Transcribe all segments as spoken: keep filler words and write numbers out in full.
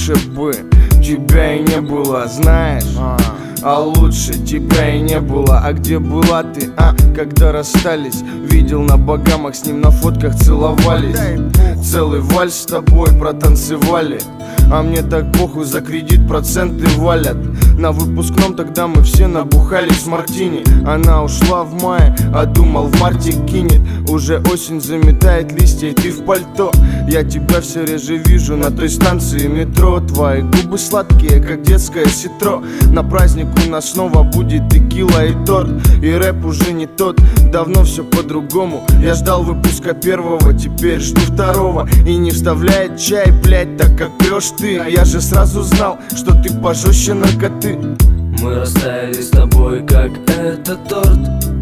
лучше бы тебя и не было, знаешь. А лучше тебя и не было. А где была ты, а? Когда расстались, видел на Багамах, с ним на фотках целовались. Целый вальс с тобой протанцевали. А мне так похуй, за кредит проценты валят. На выпускном тогда мы все набухались в мартини. Она ушла в мае, а думал в марте кинет. Уже осень заметает листья, и ты в пальто. Я тебя все реже вижу на той станции метро. Твои губы сладкие, как детское ситро. На праздник у нас снова будет текила и торт. И рэп уже не тот, давно все по-другому. Я ждал выпуска первого, теперь жду второго. И не вставляет чай, блять, так как пьешь ты. Я же сразу знал, что ты пожестче наркоты. Мы растаяли с тобой, как этот торт.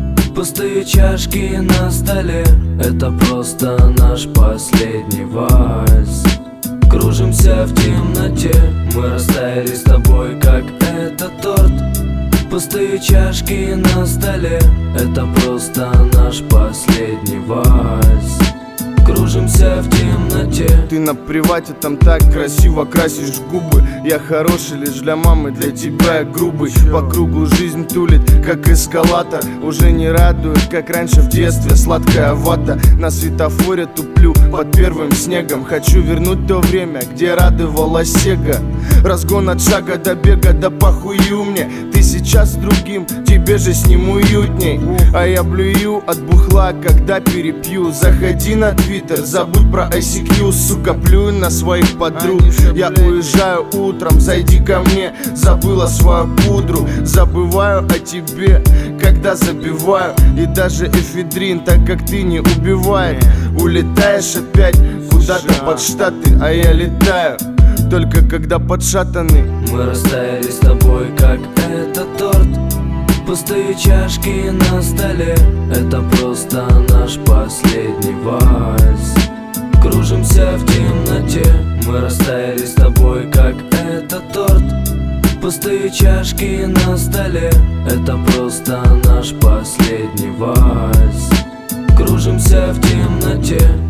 Пустые чашки на столе, это просто наш последний вальс. Кружимся в темноте. Мы растаяли с тобой, как этот торт. Пустые чашки на столе, это просто наш последний вальс. Кружимся в темноте. Ты на привате там так красиво красишь губы. Я хороший лишь для мамы, для тебя я грубый. По кругу жизнь тулит, как эскалатор. Уже не радует, как раньше в детстве сладкая вата. На светофоре туплю под первым снегом. Хочу вернуть то время, где радовала Сега. Разгон от шага до бега, да похую мне. Ты сейчас с другим, тебе же с ним уютней. А я блюю от бухла, когда перепью. Заходи на твиттер, забудь про ай си кью. Сука, плюю на своих подруг. Я уезжаю утром, зайди ко мне. Забыла свою пудру, забываю о тебе, когда забиваю. И даже эфедрин, так как ты, не убивает. Улетаешь опять куда-то под Штаты, а я летаю только когда подшатаны. Мы растаяли с тобой, как этот торт. Пустые чашки на столе, это просто наш последний вальс. Кружимся в темноте. Мы растаяли с тобой, как этот торт. Пустые чашки на столе, это просто наш последний вальс. Кружимся в темноте.